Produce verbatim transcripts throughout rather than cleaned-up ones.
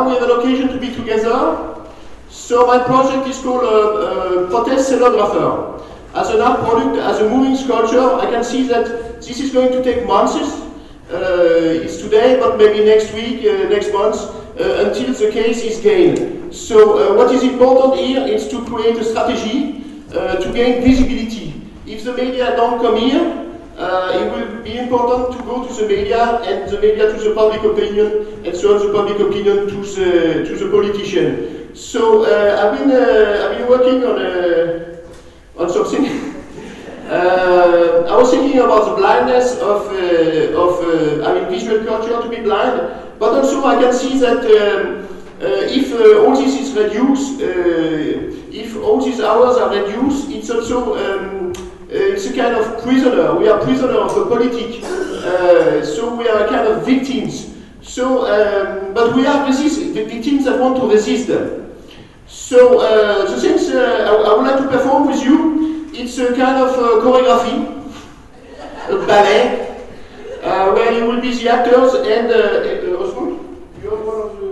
now we have an occasion to be together. So my project is called uh, uh, Protest Scenographer. As an art product, as a moving sculpture, I can see that this is going to take months. Uh, it's today, but maybe next week, uh, next month, uh, until the case is gained. So uh, what is important here is to create a strategy uh, to gain visibility. If the media don't come here, Uh, it will be important to go to the media, and the media to the public opinion, and so on the public opinion to the to the politician. So uh, I've been uh, I've been working on uh, on something. uh, I was thinking about the blindness of uh, of uh, I mean visual culture to be blind, but also I can see that um, uh, if uh, all this is reduced, uh, if all these hours are reduced, it's also um, Uh, it's a kind of prisoner. We are prisoner of a politic, uh, so we are kind of victims. So, um, but we are resist the victims that want to resist them. So uh, the things uh, I, I would like to perform with you, it's a kind of uh, choreography, a ballet, uh, where you will be the actors and uh, uh, Osmond, you are one of the.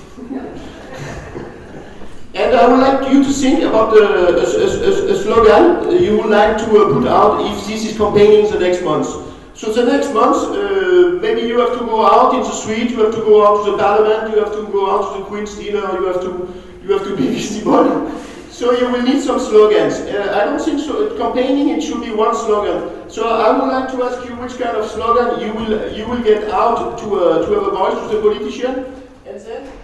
And I would like you to think about uh, a, a, a slogan you would like to uh, put out if this is campaigning the next month. So the next month, uh, maybe you have to go out in the street, you have to go out to the parliament, you have to go out to the Queen's dinner, you have to, you have to be visible. So you will need some slogans. Uh, I don't think so. Campaigning, it should be one slogan. So I would like to ask you which kind of slogan you will you will get out to uh, to have a voice to the politician, and then.